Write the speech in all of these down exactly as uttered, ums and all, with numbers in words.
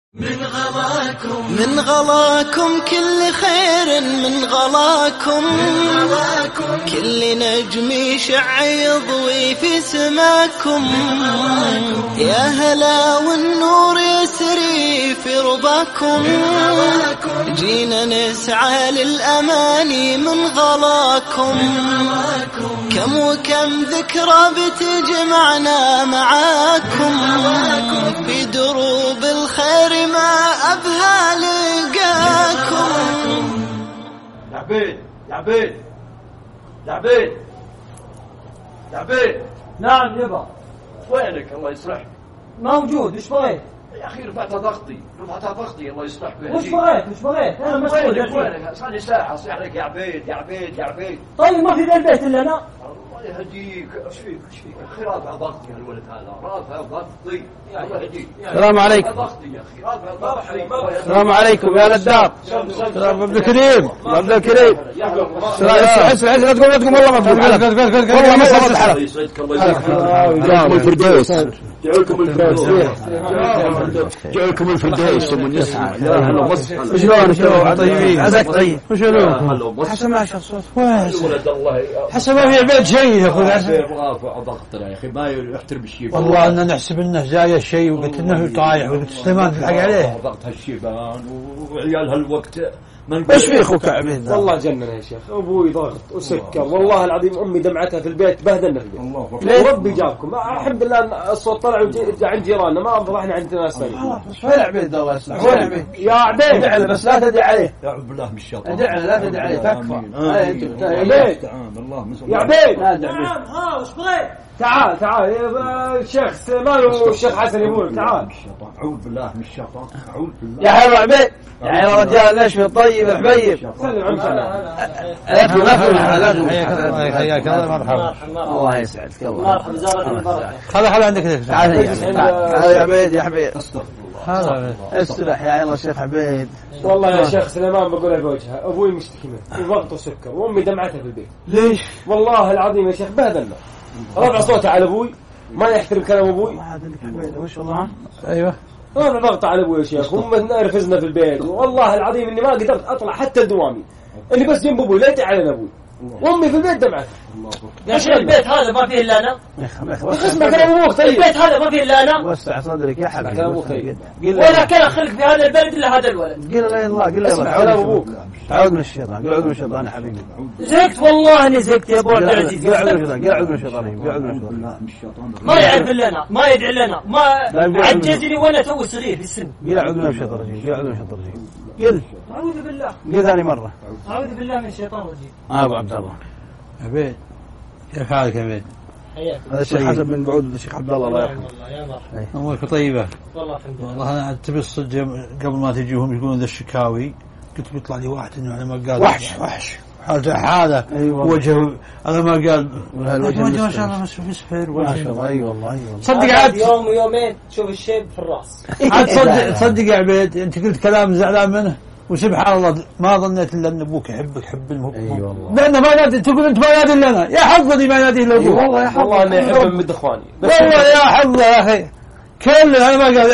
من غلاكم من غلاكم كل خير من غلاكم كل نجم يشع يضوي في سماكم يا هلا والنور يسري في رباكم جينا نسعى للأماني من غلاكم كم وكم ذكرى بتجمعنا معاكم في دروب الخير ما أبهى لقاكم. يا عبيد يا عبيد يا عبيد يا عبيد. نعم يبا. وينك الله يصلحك؟ موجود. ايش بغيت يا اخي؟ رفعت ضغطي رفعت ضغطي الله يصلحك. ايش بغيت ايش بغيت انا مسؤول. وينك وينك؟ صار لي ساعه اصيح عليك يا عبيد يا عبيد يا عبيد. طيب ما في ذا البيت الا انا. الله يهديك. ايش فيك ايش فيك؟ اخي رافع ضغطي هالولد هذا رافع ضغطي. الله يهديك. السلام عليكم. ضغطي يا اخي رافع ضغطي. السلام عليكم يا نداب. السلام عبد الكريم عبد الكريم. اسمع اسمع لا تقول لا تقول والله ما تقول والله ما صارت حلقه. يسعدك الله يجزاك الفردوس. جعلكم الفردوس جعلكم الفردوس من يسعى. شلون شلون طيبين عساك طيب. وشلون حسن ما شاف صوت كويس. ولد الله حسن ما في عباد شيء يا اخوي. رافع ضغطنا يا اخي ما يحترم الشيبان. والله اننا نحسب انه جاي الشيء وقلت انه طايح وقلت سليمان تلحق عليه. ضغط هالشيبان وعيال هالوقت. ايش في اخوك يا عبيد؟ والله جنن يا شيخ. ابوي ضغط وسكر والله العظيم. امي دمعتها في البيت بهدلنا في البيت. الله ربي جابكم. الحمد لله الصوت طلع عند جيراننا ما افضل احنا عندنا ناس ثانيين. وين عبيد الله يسلمك؟ وين عبيد؟ يا عبيد ادعي بس لا تدعي عليه. اعوذ بالله من الشيطان. ادعي لا تدعي عليه تكفى. عبيد يا عبيد. نعم ها وش بغيت؟ تعال تعال يا الشيخ سليمان والشيخ حسن يقول تعال. اعوذ بالله من الشيطان. اعوذ بالله. يا حلو عبيد يا رجال ليش في طيب الحبيب. سلم عليك. لا لا لا حياك الله مرحبا. الله يسعدك الله مرحبا زارة البركة. خذ خذ عندك تعال يا عبيد يا حبيب. هذا استرح يا الله شيخ عبيد. والله يا شيخ سليمان بقولها بوجهها. ابوي مشتكي منه وضغط وسكر وامي دمعتها في البيت. ليش؟ والله العظيم يا شيخ بهدلنا. رفع صوته على ابوي ما يحترم كلام ابوي. وش والله؟ ايوه رفع ضغط على ابوي يا شيخ. هم نرفزنا في البيت والله العظيم اني ما قدرت اطلع حتى لدوامي اللي بس جنب ابوي لا تعلن ابوي وامي في البيت دمعت. يا شيخ البيت هذا ما فيه الا انا. اسمع كلام ابوك. طيب البيت هذا ما فيه الا انا. وسع صدرك يا حبيبي. كلام ابوك طيب. ولا كان خلق في هذا البلد الا هذا الولد. قل لا الله قل لا كلام ابوك. تعود من الشيطان. قل من الشيطان يا حبيبي. زهقت والله اني زهقت يا ابو عبد العزيز. قل من الشيطان قل من الشيطان قل من الشيطان. ما يعرف لنا ما يدعي لنا ما عجزني وانا تو صغير في السن. قل اعوذ من الشيطان الرجيم. قل اعوذ من الشيطان الرجيم. قل اعوذ بالله. قل ثاني مره. اعوذ بالله من الشيطان الرجيم. ابو عبد الله عبيد كيف حالك يا عبيد؟ حياك. هذا الشيخ حسن بن بعود الشيخ عبد الله الله يرحمه. يا مرحبا. امورك طيبه؟ والله الحمد لله. والله انا تبي الصدق قبل ما تجيهم يقولون ذا الشكاوي قلت بيطلع لي واحد انه على ما قال وحش وحش حالته حاله. أيوة. وجهه على ما قال وجهه ما شاء الله مسفر ما شاء الله. اي والله اي والله. صدق عاد يوم ويومين تشوف الشيب في الراس. عاد تصدق تصدق يا عبيد انت قلت كلام زعلان منه وسبحان الله ما ظنيت الا ان ابوك يحبك حب المهم. اي والله. لانه ما نادي تقول انت ما نادي الا انا. يا حظني ما نادي الا ابوك. والله يا حظ والله اني احب من اخواني. والله يا حظ يا اخي كل انا ما قال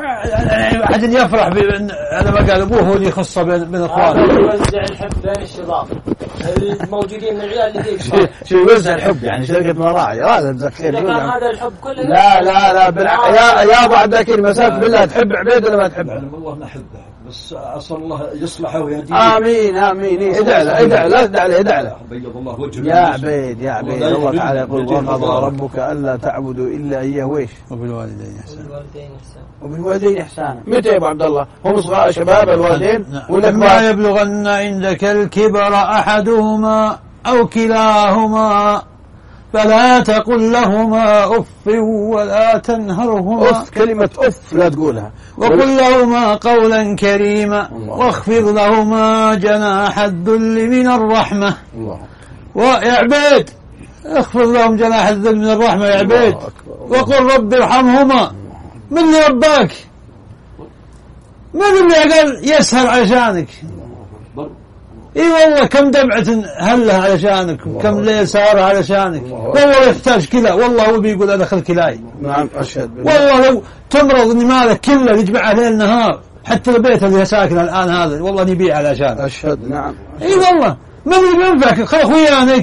احد يفرح بان انا ما قال ابوه هو اللي يخصه بين بين اخوانه. يوزع الحب بين الشباب الموجودين من العيال اللي فيه. شو يوزع الحب يعني شركه مراعي هذا جزاك خير. كان هذا الحب كله. لا لا لا بالع... يا يا ابو عبد الكريم مساك بالله تحب عبيد ولا ما تحبه؟ والله ما احبه بس اسال الله يصلحه ويهديه. امين امين. ادع له ادع له لا تدع له ادع له. بيض الله وجهه يا عبيد يا عبيد الله تعالى يقول وقضى ربك الا تعبدوا الا اياه ويش وبالوالدين احسانا وبالوالدين احسانا. متى يا ابو عبد الله هم صغار شباب الوالدين ولا ما يبلغن عندك الكبر احدهما او كلاهما فلا تقل لهما اف ولا تنهرهما. اف كلمه اف لا تقولها. وقل لهما قولا كريما واخفض لهما جناح الذل من الرحمه. الله. ويا عبيد اخفض لهم جناح الذل من الرحمه يا عبيد. وقل رب ارحمهما. من اللي رباك؟ من اللي قال يسهر عشانك؟ اي والله كم دمعة هلها علشانك وكم ليل سهرها علشانك والله يحتاج كلى والله هو بيقول انا خذ كلاي. نعم اشهد بالله. والله لو تمرض اني مالك كله يجمع ليل نهار حتى البيت اللي ساكن الان هذا والله نبيع علشان. اشهد نعم. اي والله ما اللي بينفعك خذ اخويانك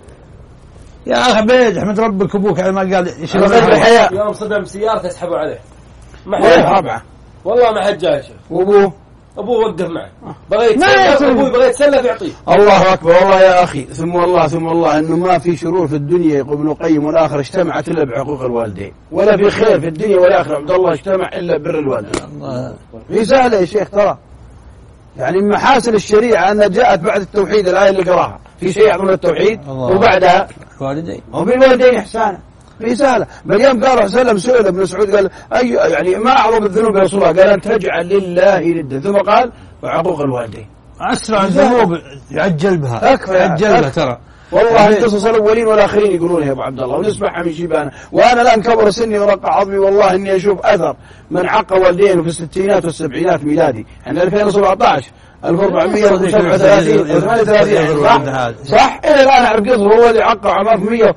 يا اخ عبيد احمد ربك ابوك على ما قال يشوف الحياه يوم صدم سيارته اسحبوا عليه ما حد رابعه والله ما حد جاي. وابوه ابوه وقف معه بغيت ابوي بغيت يتسلف يعطيه. الله اكبر والله يا اخي ثم والله ثم والله انه ما في شرور في الدنيا يقول ابن القيم والاخره اجتمعت الا بحقوق الوالدين ولا في خير في الدنيا والاخره عبد الله اجتمع الا بر الوالدين. رساله يا شيخ ترى يعني من محاسن الشريعه انها جاءت بعد التوحيد الايه اللي قراها في شيء يعظم التوحيد وبعدها الوالدين وبالوالدين احسانا. رسالة بل يوم قال رسول الله سئل ابن مسعود قال أي يعني ما أعظم الذنوب يا رسول الله قال أن تجعل لله ندا ثم قال وعقوق الوالدين. أسرع الذنوب يعجل بها أكفى يعجل بها ترى والله قصص الأولين والآخرين يقولونها يا أبو عبد الله ونسمعها من شيبانة وأنا الآن كبر سني ورقع عظمي والله إني أشوف أثر من عق والدينه في الستينات والسبعينات ميلادي احنا ألفين وسبعة عشر ألف وأربعمية وسبعة وثلاثين وثمانية وثلاثين صح صح إلى الآن أعرف قصر هو اللي عقع عام ألف ومئة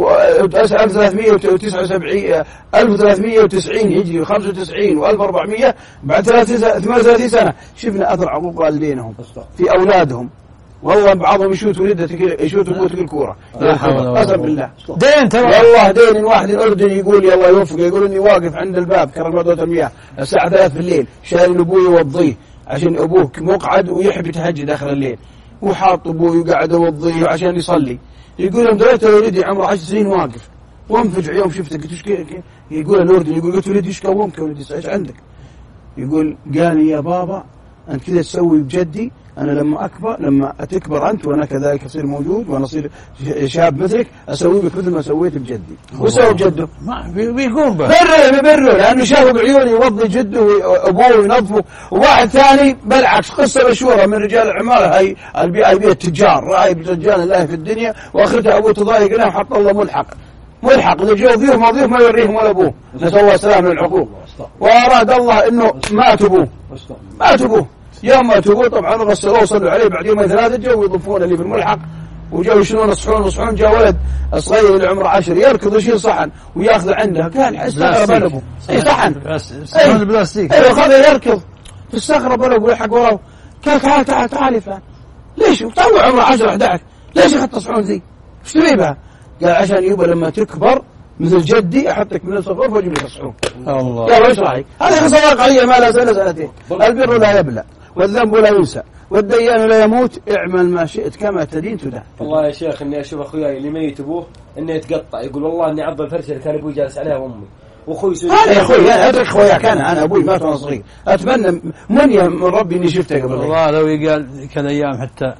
ألف وثلاثمئة وتسعة وسبعين ألف وثلاثمئة وتسعين هجري وخمسة وتسعين وألف وأربعمئة بعد ثمانية وثلاثين سنة شفنا أثر عقوق والدينهم في أولادهم والله بعضهم يشوت ولده يشوت ابوته بالكوره قسم بالله دين ترى والله دين واحد الاردني يقول يلا يوفق يقول اني واقف عند الباب كرم مدوة المياه الساعه ثلاثة بالليل شايل ابوي يوضيه عشان ابوه مقعد ويحب يتهجد اخر الليل وحاط ابوي وقاعد يوضيه عشان يصلي يقول لهم دريت ولدي عمره عشر سنين واقف وانفجع يوم شفته قلت ايش يقول الاردني يقول قلت ولدي ايش كومك يا ولدي ايش عندك يقول قال لي يا بابا انت كذا تسوي بجدي أنا لما أكبر لما تكبر أنت وأنا كذلك أصير موجود وأنا أصير شاب مثلك أسوي بك مثل ما سويت بجدي وسوي بجده ما بيقوم به بره بره لأنه شافه بعيوني يوضي جده وأبوه وينظفه وواحد ثاني بالعكس قصة مشهورة من رجال العمارة هاي البيئة التجار رأي برجال الله في الدنيا وآخرتها أبوه تضايق له حط الله ملحق ملحق إذا جو ضيوف ما ضيوف ما يوريهم ولا أبوه نسأل الله السلامة من العقوق وأراد الله إنه ما تبوه ما تبوه يوم ما تقول طبعا غسلوه وصلوا عليه بعد يومين ثلاثة جو يضيفون اللي في الملحق وجو يشنون يصحون يصحون جاء ولد صغير اللي عمره عشر يركض يشيل صحن وياخذ عنده كان استغرب أبوه اي صحن صحن البلاستيك ايوه خذ يركض استغرب أبوه ويلحق وراه قال تعال تعال تعال يا فلان ليش تو عمره عشر أحد عشر ليش اخذت صحون ذي ايش تبي بها قال عشان يبا لما تكبر مثل جدي احطك من الصفوف واجيب لك الصحون الله يلا ايش رايك هذه خصائص قليله ما لها سنه سنتين البر لا يبلى والذنب لا ينسى والديان لا يموت اعمل ما شئت كما تدين تدان. والله يا شيخ اني اشوف اخوياي اللي ميت ابوه انه يتقطع يقول والله اني عض الفرشه اللي كان ابوي جالس عليها وامي واخوي سوري هذا يا اخوي انا اترك اخوياك انا انا ابوي مات وانا صغير اتمنى مني من ربي اني شفته قبل والله لو يقال كان ايام حتى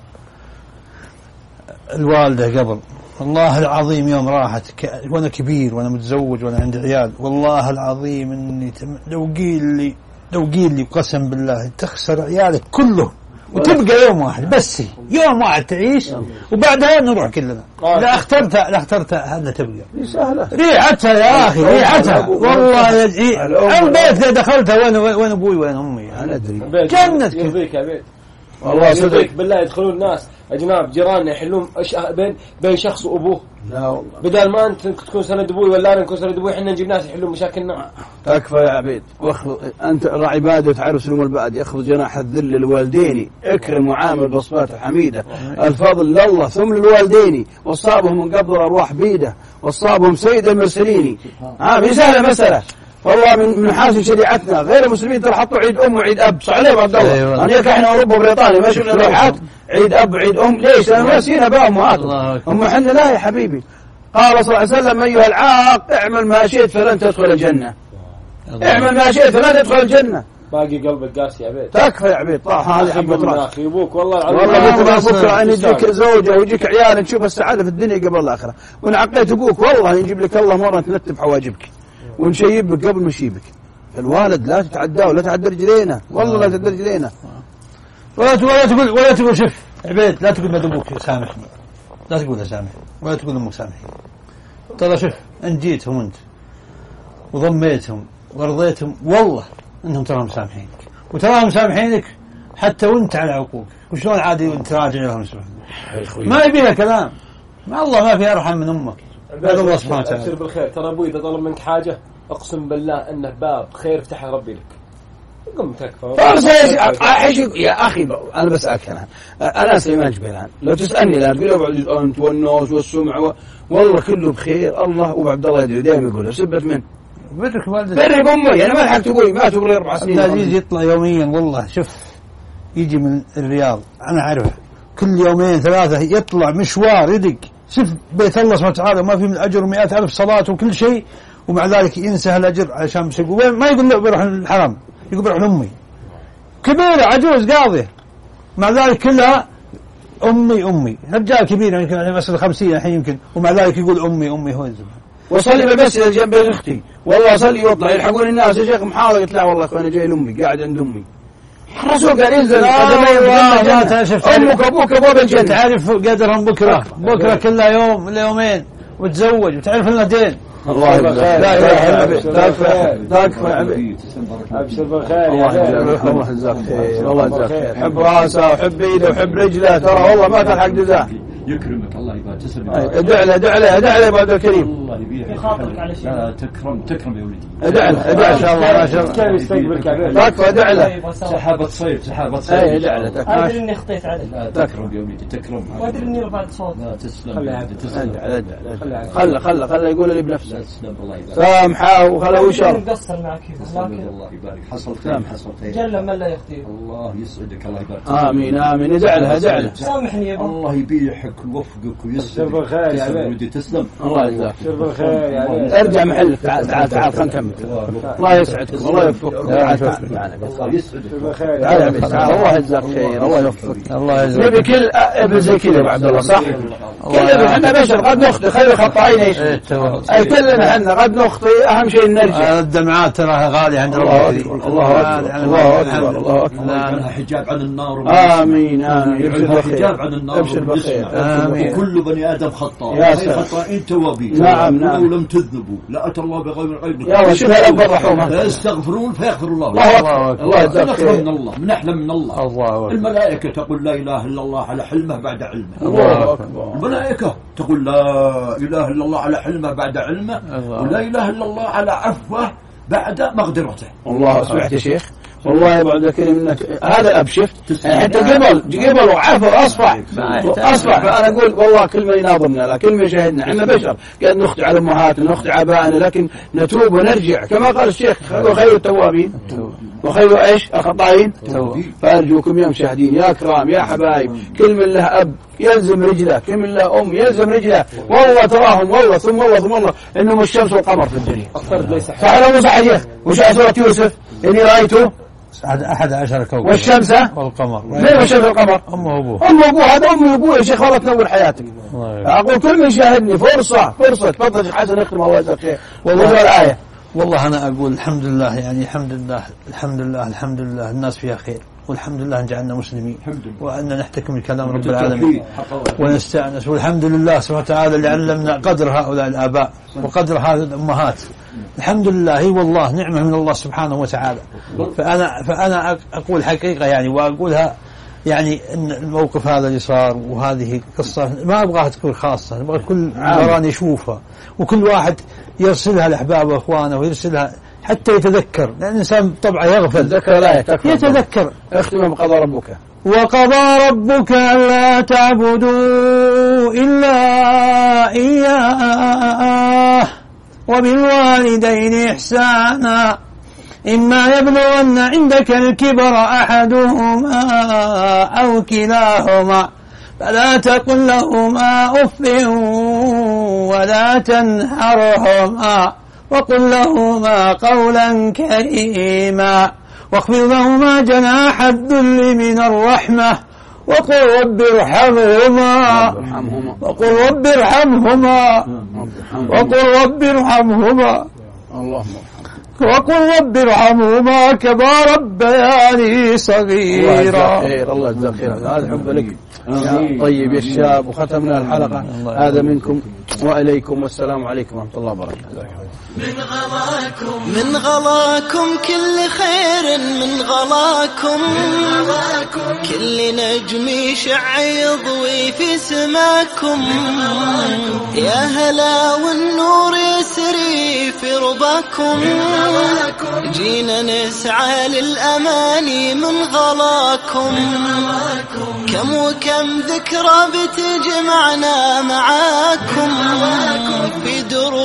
الوالده قبل والله العظيم يوم راحت ك... وانا كبير وانا متزوج وانا عندي عيال والله العظيم اني تم... لو قيل لي لو قيل لي قسم بالله تخسر عيالك كلهم وتبقى يوم واحد بس يوم واحد تعيش وبعدها نروح كلنا لا اخترت لا اخترت هذا تبقى سهله ريحتها يا اخي ريحتها والله يا البيت اللي دخلتها وين وين ابوي وين امي انا ادري جنتك يرضيك يا بيت والله صدق بالله يدخلون ناس اجناب جيراننا يحلون بين بين شخص وابوه لا والله بدل ما انت تكون سند ابوي ولا انا نكون سند ابوي احنا نجيب ناس يحلون مشاكلنا. تكفى يا عبيد واخذ انت راعي بادي وتعرف سلوم البعد ياخذ جناح الذل للوالدين اكرم وعامل بصفات حميده الفضل لله ثم للوالدين وصابهم من قبل ارواح بيده وصابهم سيد المرسلين ها مش سهله مساله والله من من حاسن شريعتنا غير المسلمين ترى حطوا عيد ام وعيد اب صح عليه عبد الله انا احنا اوروبا وبريطانيا ما شفنا لوحات عيد اب وعيد ام ليش لان ناسين اباء امهاتهم هم احنا لا يا حبيبي قال صلى الله عليه وسلم ايها العاق اعمل ما شئت فلن تدخل الجنه اعمل ما شئت فلن تدخل الجنه باقي قلبك قاسي يا عبيد تكفى يا عبيد طاح هذه حبه راس اخي ابوك والله العظيم والله بكره ان يجيك زوجه ويجيك عيال تشوف السعاده في الدنيا قبل الاخره وان عقيت ابوك والله يجيب لك الله مره تنتب حواجبك ونشيبك قبل ما نشيبك الوالد لا تتعداه ولا تعدى رجلينا والله لا تعدى رجلينا ولا تقول ولا تقول شوف عبيد لا تقول ما ابوك سامحني لا تقول سامحني ولا تقول امك سامحني ترى شوف ان جيتهم انت وضميتهم ورضيتهم والله انهم تراهم سامحينك وتراهم سامحينك حتى وانت على عقوق وشلون عادي تراجع لهم ما يبيها كلام. ما الله ما في أرحم من أمك. هذا الله سبحانه وتعالى. أبشر بالخير. ترى أبوي إذا طلب منك حاجة أقسم بالله أنه باب خير فتحه ربي لك. قم تكفى. يا أخي أنا بسألك أنا أنا سليمان جبيلان لو تسألني لا تقول أبو عبد أنت والنوس والسمع و... والله كله بخير. الله وأبو عبد الله يدري دائما يقول سبت من برك والدك برك أمي. أنا ما الحق تقول ما تقول أربع سنين. العزيز يطلع يوميا والله شوف يجي من الرياض أنا أعرفه كل يومين ثلاثة يطلع مشوار يدق شوف بيت الله سبحانه وتعالى ما في من الأجر مئات ألف صلاة وكل شيء ومع ذلك ينسى الأجر عشان يقول ما يقول له بروح الحرم يقول بروح لأمي كبيرة عجوز قاضية مع ذلك كلها أمي أمي رجال كبير يمكن يعني مثلا خمسين الحين يمكن ومع ذلك يقول أمي أمي هو الزمان. وصلي بالمسجد جنب أختي والله صلي واطلع يلحقون الناس يا شيخ محاضر قلت لا والله أنا جاي لأمي قاعد عند أمي. الرسول قال انزل ما تعرف أمك أبوك أبواب الجنة. تعرف قدرهم بكرة بكرة كلها يوم ولا يومين وتزوج وتعرف لنا دين. الله يبارك لا يا حبيبي تكفى يا حبيبي. ابشر بالخير. الله يجزاك خير. الله يجزاك خير. حب راسه وحب ايده وحب رجله ترى والله ما تلحق جزاه. يكرمك الله يبارك تسلم. ادع له ادع له ادع له يا ابو عبد الكريم. الله يبيك يخاطرك على شيء. لا تكرم تكرم يا ولدي. ادع له ادع ان شاء الله ما شاء الله. كان يستقبلك تكفى ادع له. سحابة صيف سحابة صيف. اي ادع له تكفى. ادري اني خطيت عليك. لا تكرم يا ولدي تكرم. وادري اني رفعت صوت. لا تسلم. خلي تسلم. ادع ادع خله خله خله يقول لي بنفسه. تسلم الله يبارك. سامحه وخله وشر. مقصر معك لكن الله يبارك حصلتين حصلتين. جل من لا يخطيك. الله يسعدك الله يبارك. امين امين ادع له ادع له. سامحني يا ابو. الله يبيحك ويوفقك ويسعدك. شوف الخير يا ولدي تسلم. الله يجزاك. شوف الخير يا ارجع محلك تعال تعال تعال خلينا نكمل. الله يسعدكم الله يوفقكم. تعال تعال الله يسعدك. شوف الخير. تعال تعال الله يجزاك خير الله يوفقك. الله يجزاك. نبي كل ابن زي كذا ابو عبد الله صح؟ كلنا احنا بشر قد نخطئ خير خطائين ايش؟ اي كلنا احنا قد نخطئ اهم شيء نرجع. الدمعات تراها غالية عند الله اكبر الله اكبر الله اكبر الله اكبر. لها حجاب عن النار. امين امين. ابشر حجاب عن النار. ابشر بالخير. امين. وكل بني ادم خطاء. يا سلام. خطائين توابين. نعم نعم. ولو لم تذنبوا لا اتى الله بغير غير. يلا شوف الاب الرحوم. فيستغفرون فيغفر الله. الله اكبر الله يجزاك نحلم من خير. الله نحلم من الله. الله الملائكة تقول لا اله الا الله على حلمه بعد علمه. الله اكبر. الملائكة تقول لا اله الا الله على حلمه بعد علمه ولا اله الا الله على عفوه بعد مقدرته. الله سمعت يا شيخ والله يا ابو عبد الكريم انك هذا الاب شفت حتى قبل قبل وعفى واصفح اصفح. فانا اقول والله كل ما يناظرنا لا كل ما يشاهدنا احنا بشر قاعد نخطئ على امهاتنا نخطئ ابائنا لكن نتوب ونرجع كما قال الشيخ خير التوابين وخير ايش الخطائين. فارجوكم يا مشاهدين يا كرام يا حبايب كل من له اب يلزم رجله كل من له ام يلزم رجله. والله تراهم والله ثم والله ثم والله انهم الشمس والقمر في الدنيا. صح ولا مو صح يا شيخ؟ وش سوره يوسف اني رايته أحد عشر كوكب والشمس والقمر. ليه والشمس والقمر؟ أمه وأبوه. أمه وأبوه هذا أمه وأبوه يا شيخ والله تنور حياتك. أقول كل من يشاهدني فرصة فرصة تفضل شيخ حسن اختم الله يجزاك خير. والله الآية والله أنا أقول الحمد لله يعني الحمد لله الحمد لله الحمد لله الناس فيها خير والحمد لله أن جعلنا مسلمين وأن نحتكم الكلام رب العالمين ونستأنس والحمد لله سبحانه وتعالى اللي علمنا قدر هؤلاء الآباء وقدر هذه الأمهات. الحمد لله هي والله نعمة من الله سبحانه وتعالى. فأنا فأنا أقول حقيقة يعني وأقولها يعني إن الموقف هذا اللي صار وهذه قصة ما أبغاها تكون خاصة نبغى كل مران يشوفها وكل واحد يرسلها لأحبابه وأخوانه ويرسلها حتى يتذكر لأن الإنسان طبعا يغفل ذكر لا يتذكر. اختم بقضاء ربك وقضى ربك ألا تعبدوا إلا إياه وبالوالدين إحسانا إما يبلغن عندك الكبر أحدهما أو كلاهما فلا تقل لهما أف ولا تنهرهما وقل لهما قولا كريما واخفض لهما جناح الذل من الرحمة وقل رب ارحمهما وقل رب ارحمهما وقل رب ارحمهما اللهم وقل رب ارحمهما كما ربياني صغيرا. الله يجزاك خير، هذا حب لك يا طيب يا الشاب. وختمنا الحلقة هذا منكم وإليكم، والسلام عليكم ورحمة الله وبركاته. من غلاكم من غلاكم كل خير، من غلاكم كل نجم يشع يضوي في سماكم. يا هلا والنور يسري في رباكم، جينا نسعى للأماني من غلاكم. كم وكم ذكرى بتجمعنا معاكم في دروب